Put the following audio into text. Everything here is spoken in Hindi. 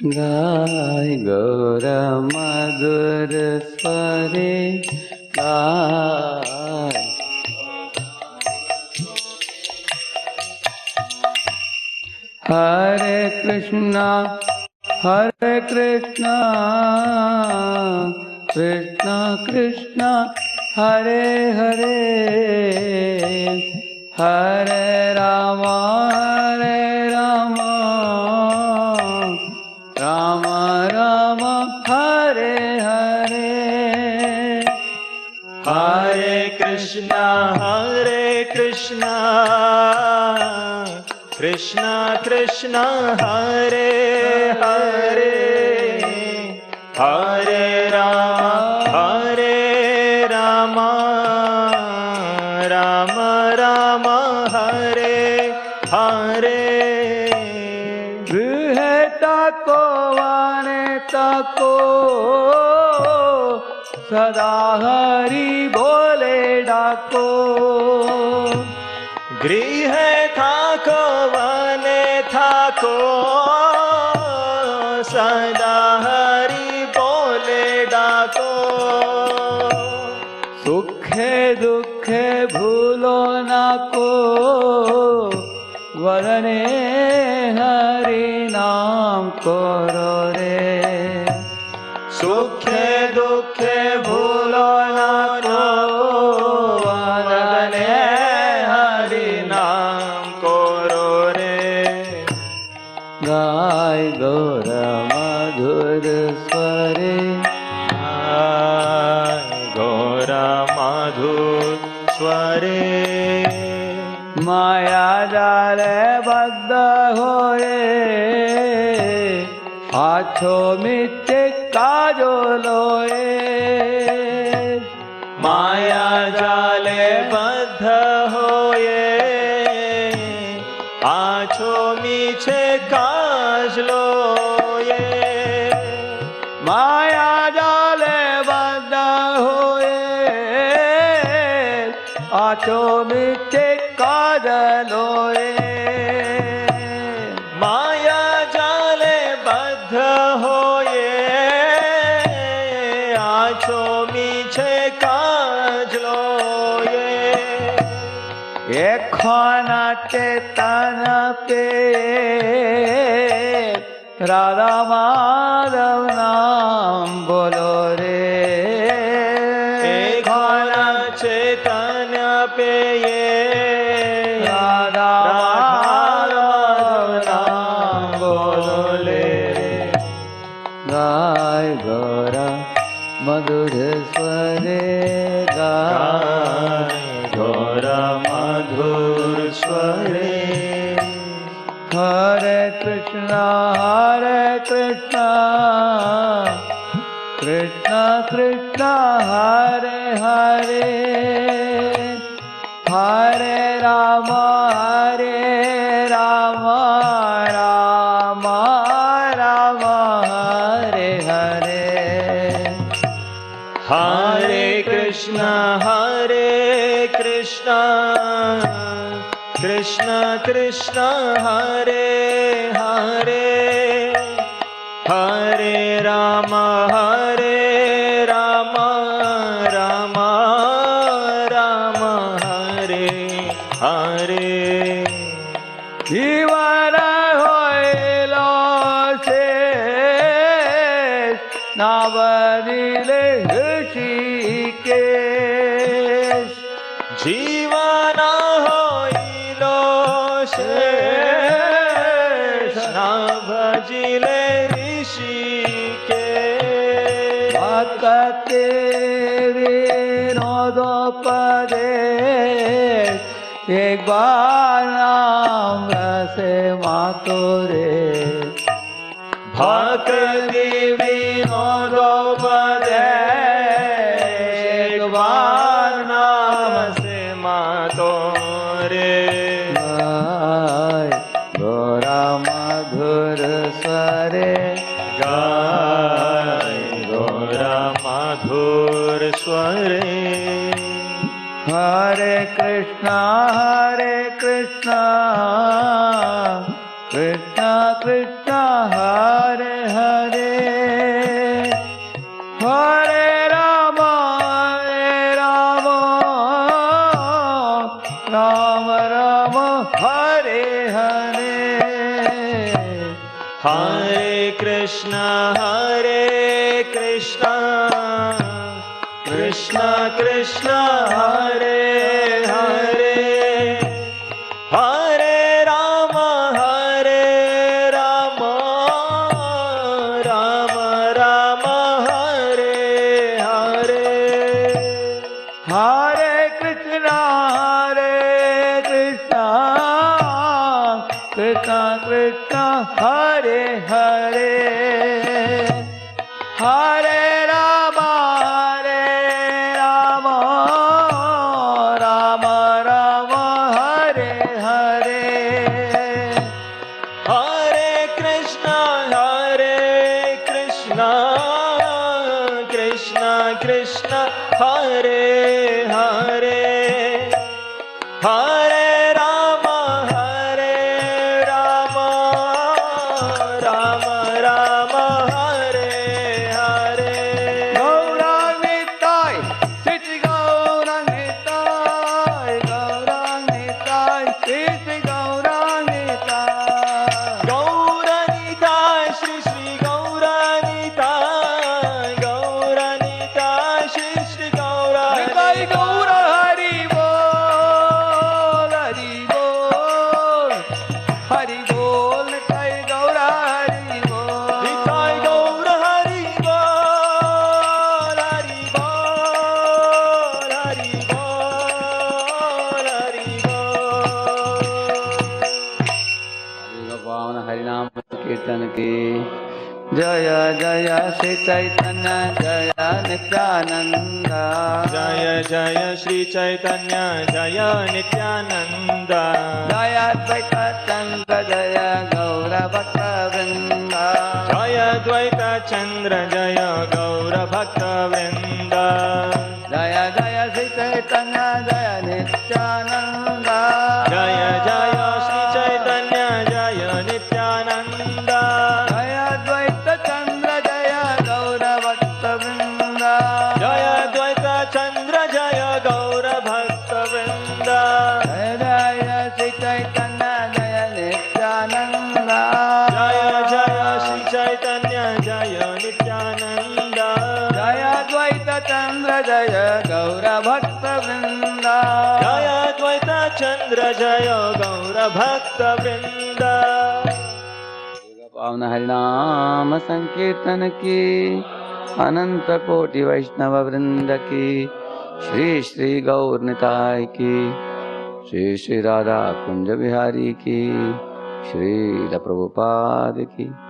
गाय गौर मधुर स्वरे गाय। हरे कृष्णा कृष्णा कृष्णा हरे हरे, हरे राम राम राम हरे हरे। हरे कृष्णा कृष्णा कृष्णा हरे हरे, हरे राम राम राम हरे हरे। गृह ताको वाने ताको सदा हरि बोले डाको। गृह थाको वने थाको सदा हरि बोले डाको। सुखे दुखे भूलो नाको, वदने हरि नाम करो रे। सुखे दुखे भूलो नाको, वदने हरि नाम करो रे। गाय गौर मधुर स्वरे गौर मधुर स्वरे। माया जाले बद्ध होए, आछो मिथ्ये काजो लोए। माया जाले बद्ध होए, आछो मीछे काज लोए। माया जाले बद्ध होए, आछो मिथ्ये काज लोए। माया जाले बद्ध होए, आछो मीछे काज लोए। एखना चेतन पे राधा माधव नाम बोलो रे। एखना चेतन पे ये राधा माधव नाम बोलो ले। गाय गौरा मधुर स्वरे गाय गौर मधुर स्वरे। हरे कृष्णा कृष्णा कृष्णा हरे हरे, हरे राम राम राम हरे हरे। हरे कृष्णा कृष्णा कृष्णा हरे हरे, हरे राम राम राम हरे हरे। जीवन होइलो शेष, नावदिले ऋषिकेश। जीवन होइलो शेष, ना भजिले ऋषिकेश। भक्ति विनोदोपदेश, एक बार नाम रसे मातो रे। भक्ति विनोदोपदेश, एक बार नाम से मातो रे। गाय गौरा मधुर स्वरे गाय गौर मधुर स्वरे। हरे कृष्णा कृष्णा कृष्णा हरे हरे हरे राम राम राम हरे हरे हरे कृष्ण कृष्ण कृष्ण हरे हरे हरे राम राम राम हरे हरे हरे कृष्ण कृष्ण कृष्ण हरे हरे हरे राम राम राम हरे हरे हरे कृष्ण कृष्ण कृष्ण हरे हरे हरे राम राम राम हरे हरे गौरांगिताय श्री गौरांगिताय गौरांगिताय श्री गौरांगिताय गौरानिताय श्री गौरानिताय गौरानिताय श्री निताय गौरानिताय गौर हरि बोल हरि बोल निताय गौर हरि बोल निताय गौर हरि बोल हरि बोल हरि बोल हरि बोल भगवान हरिनाम कीर्तन की जय जय श्री चैतन्य जय नित्यानंद जय जय श्री चैतन्य जय नित्यानंद जय अद्वैत चंद्र जय गौर भक्त वृंद जय द्वैत चंद्र जय गौर भक्त वृंद जय जय श्री चैतन्य जय नित्यानंद जय जय श्री चैतन्य जय नित्यानंद जय अद्वैत चंद्र जय गौर भक्त वृंद जय द्वैत चंद्र जय गौर भक्त वृंद जय जय श्री चैतन्य जय नित्यानंद जय जय श्री चैतन्य जय नित्यानंद जय अद्वैत चंद्र जय गौर भक्त वृंद जय द्वैत चंद्र जय गौर भक्त वृंद पावन हरिनाम संकीर्तन की अनंत कोटि वैष्णव वृंद की श्री श्री गौर निताय की श्री श्री राधा कुंज बिहारी की श्री प्रभुपाद की।